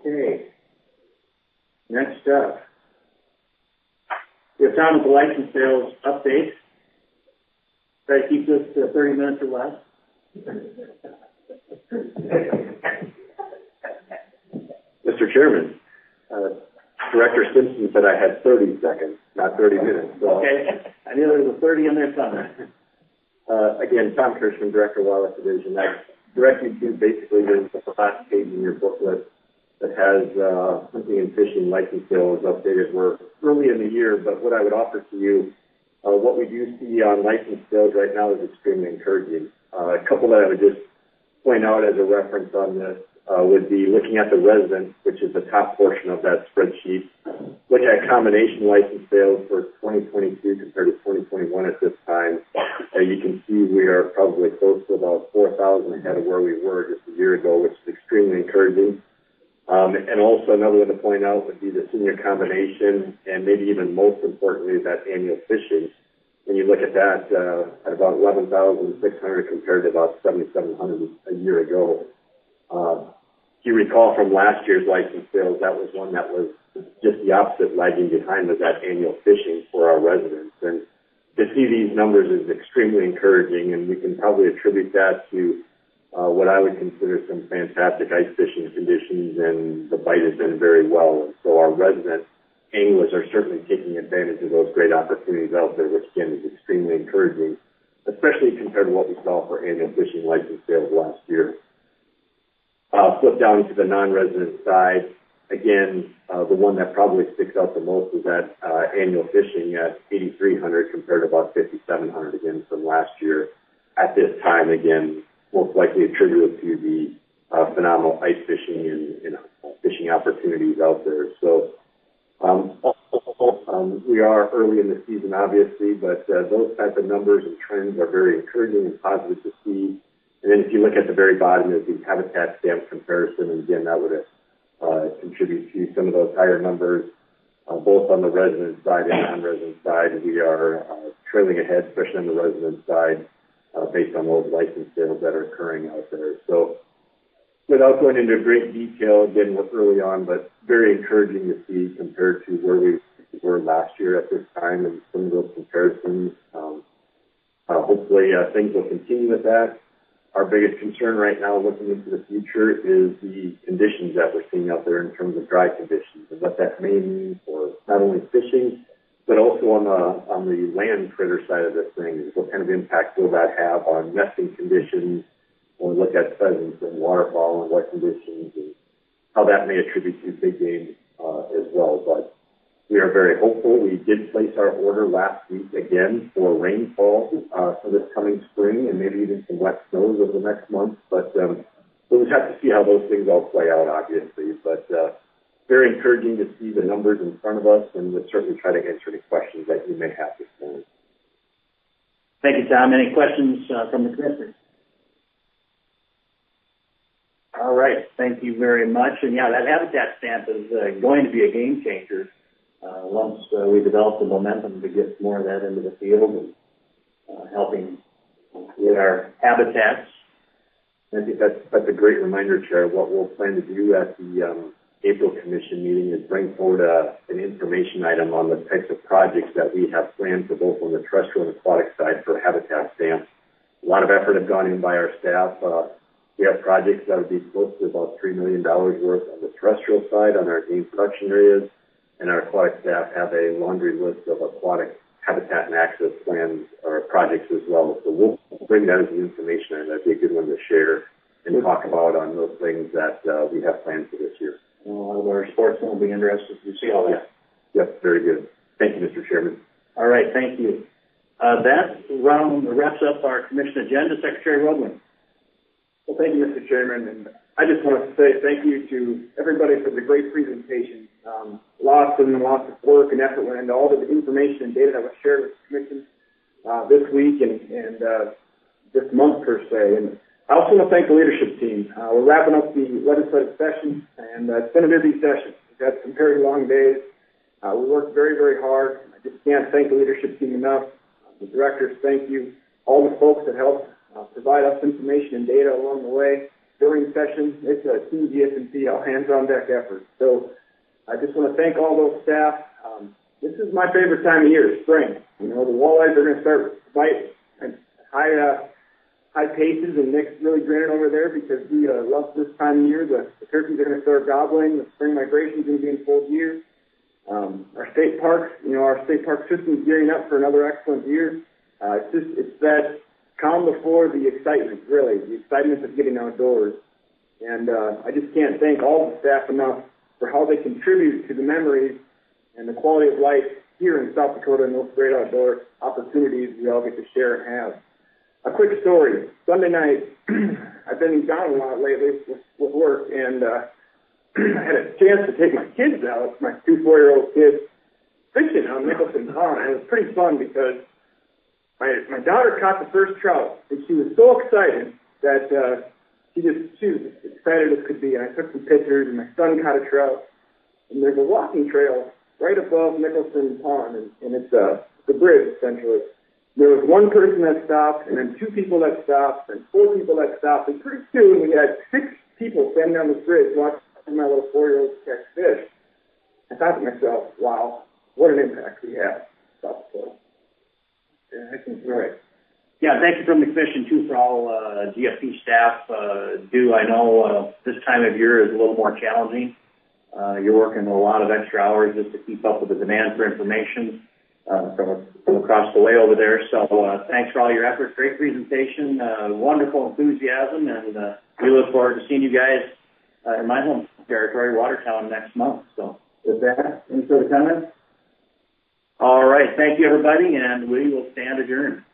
Okay. Next up, we have time with the license sales update. Try to keep this to 30 minutes or less. Mr. Chairman, Director Simpson said I had 30 seconds, not 30 minutes. So. Okay. I knew there was a 30 in there somewhere. Again, Tom Kirschman, Director, Wildlife Division. I direct you to basically the last page in your booklet that has hunting and fishing license sales updated. We're early in the year, but what I would offer to you, what we do see on license sales right now is extremely encouraging. A couple that I would just point out as a reference on this would be looking at the residents, which is the top portion of that spreadsheet. Look at combination license sales for 2022 compared to 2021 at this time. You can see we are probably close to about 4,000 ahead of where we were just a year ago, which is extremely encouraging. And also another one to point out would be the senior combination, and maybe even most importantly, that annual fishing. When you look at that, at about 11,600 compared to about 7,700 a year ago. If you recall from last year's license sales, that was one that was just the opposite, lagging behind was that annual fishing for our residents. And to see these numbers is extremely encouraging, and we can probably attribute that to what I would consider some fantastic ice fishing conditions, and the bite has been very well. And so our resident anglers are certainly taking advantage of those great opportunities out there, which again is extremely encouraging, especially compared to what we saw for annual fishing license sales last year. Flip down to the non-resident side. Again, the one that probably sticks out the most is that annual fishing at 8,300 compared to about 5,700 again from last year. At this time, again, most likely attributed to the phenomenal ice fishing and fishing opportunities out there. So we are early in the season, obviously, but those type of numbers and trends are very encouraging and positive to see. And then if you look at the very bottom is the habitat stamp comparison, and again, that would contribute to some of those higher numbers, both on the resident side and non-resident side. We are trailing ahead, especially on the resident side, based on those license sales that are occurring out there. So without going into great detail, again, we're early on, but very encouraging to see compared to where we were last year at this time, and some of those comparisons. Hopefully things will continue with that. Our biggest concern right now looking into the future is the conditions that we're seeing out there in terms of dry conditions, and what that may mean for not only fishing, but also on the land critter side of this thing. What kind of impact will that have on nesting conditions when we look at pheasants and waterfowl and wet conditions, and how that may attribute to big game as well. But we are very hopeful. We did place our order last week again for rainfall for this coming spring, and maybe even some wet snows over the next month. But we'll just have to see how those things all play out, obviously. But very encouraging to see the numbers in front of us, and we'll certainly try to answer any questions that you may have this morning. Thank you, Tom. Any questions from the commissioners? All right. Thank you very much. And yeah, that habitat stamp is going to be a game changer once we develop the momentum to get more of that into the field and helping with our habitats. I think that's a great reminder, Chair. What we'll plan to do at the April Commission meeting is bring forward an information item on the types of projects that we have planned for both on the terrestrial and aquatic side for habitat stamps. A lot of effort has gone in by our staff. We have projects that would be close to about $3 million worth on the terrestrial side on our game production areas, and our aquatic staff have a laundry list of aquatic habitat and access plans or projects as well. So we'll bring that as an information, and that'd be a good one to share and talk about on those things that we have planned for this year. A lot of our sportsmen will be interested to see all that. Yep, very good. Thank you, Mr. Chairman. All right, thank you. That wraps up our commission agenda. Secretary Rodwin. Well, thank you, Mr. Chairman, and I just want to say thank you to everybody for the great presentation. Lots and lots of work and effort went into all the information and data that was shared with the commission this week and this month per se. And I also want to thank the leadership team. We're wrapping up the legislative session, and it's been a busy session. We've had some very long days. We worked very, very hard. I just can't thank the leadership team enough. The directors, thank you. All the folks that helped provide us information and data along the way. during session. It's a team GS&T, all hands on deck effort. So I just want to thank all those staff. This is my favorite time of year, spring. You know, the walleyes are going to start bite at high paces, and Nick's really grinning over there because he loves this time of year. The turkeys are going to start gobbling. The spring migration is going to be in full gear. Our state parks, you know, our state park system is gearing up for another excellent year. It's that calm before the excitement, really, the excitement of getting outdoors. And I just can't thank all the staff enough for how they contribute to the memories and the quality of life here in South Dakota and those great outdoor opportunities we all get to share and have. A quick story. Sunday night, I've been down a lot lately with work, and I had a chance to take my kids out, my 2 4-year-old kids, fishing on Nicholson Pond. And it was pretty fun because my daughter caught the first trout, and she was so excited that she was as excited as could be. And I took some pictures, and my son caught a trout. And there's a walking trail right above Nicholson Pond, and it's the bridge, essentially. There was one person that stopped, and then 2 people that stopped, and 4 people that stopped, and pretty soon we had 6 people standing on this bridge watching my little 4-year-old catch fish. I thought to myself, wow, what an impact we have. South Dakota. Yeah, I think you're right. Yeah, thank you from McFishing, too, for all GFP staff do. I know this time of year is a little more challenging. You're working a lot of extra hours just to keep up with the demand for information from across the way over there. So thanks for all your efforts. Great presentation, wonderful enthusiasm, and we look forward to seeing you guys in my home territory, Watertown, next month. So with that, any further comments? All right. Thank you, everybody, and we will stand adjourned.